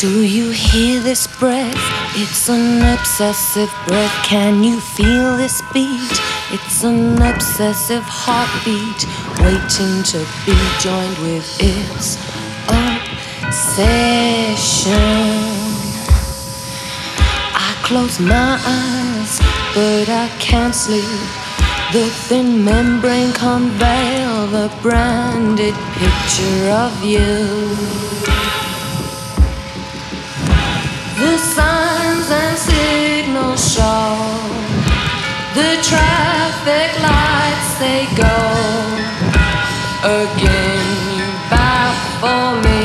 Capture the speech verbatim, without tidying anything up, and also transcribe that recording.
Do you hear this breath? It's an obsessive breath. Can you feel this beat? It's an obsessive heartbeat waiting to be joined with its obsession. I close my eyes, but I can't sleep. The thin membrane can't veil the branded picture of you. The signs and signals show, the traffic lights they go. Again you baffle me.